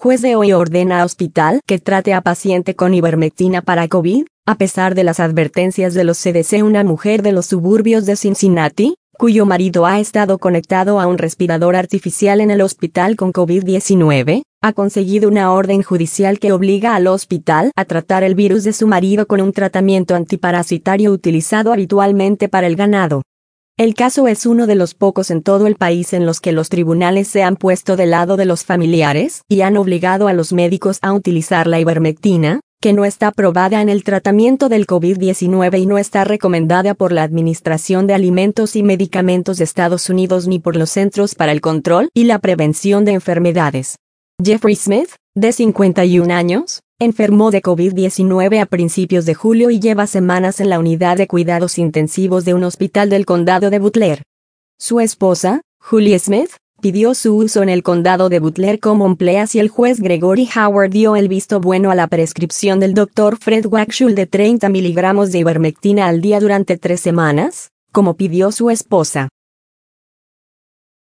Juez de hoy ordena a hospital que trate a paciente con ivermectina para COVID, a pesar de las advertencias de los CDC. Una mujer de los suburbios de Cincinnati, cuyo marido ha estado conectado a un respirador artificial en el hospital con COVID-19, ha conseguido una orden judicial que obliga al hospital a tratar el virus de su marido con un tratamiento antiparasitario utilizado habitualmente para el ganado. El caso es uno de los pocos en todo el país en los que los tribunales se han puesto del lado de los familiares y han obligado a los médicos a utilizar la ivermectina, que no está aprobada en el tratamiento del COVID-19 y no está recomendada por la Administración de Alimentos y Medicamentos de Estados Unidos ni por los Centros para el Control y la Prevención de Enfermedades. Jeffrey Smith, de 51 años, enfermó de COVID-19 a principios de julio y lleva semanas en la unidad de cuidados intensivos de un hospital del condado de Butler. Su esposa, Julie Smith, pidió su uso en el condado de Butler como empleas y el juez Gregory Howard dio el visto bueno a la prescripción del Dr. Fred Wakshull de 30 miligramos de ivermectina al día durante 3 semanas, como pidió su esposa.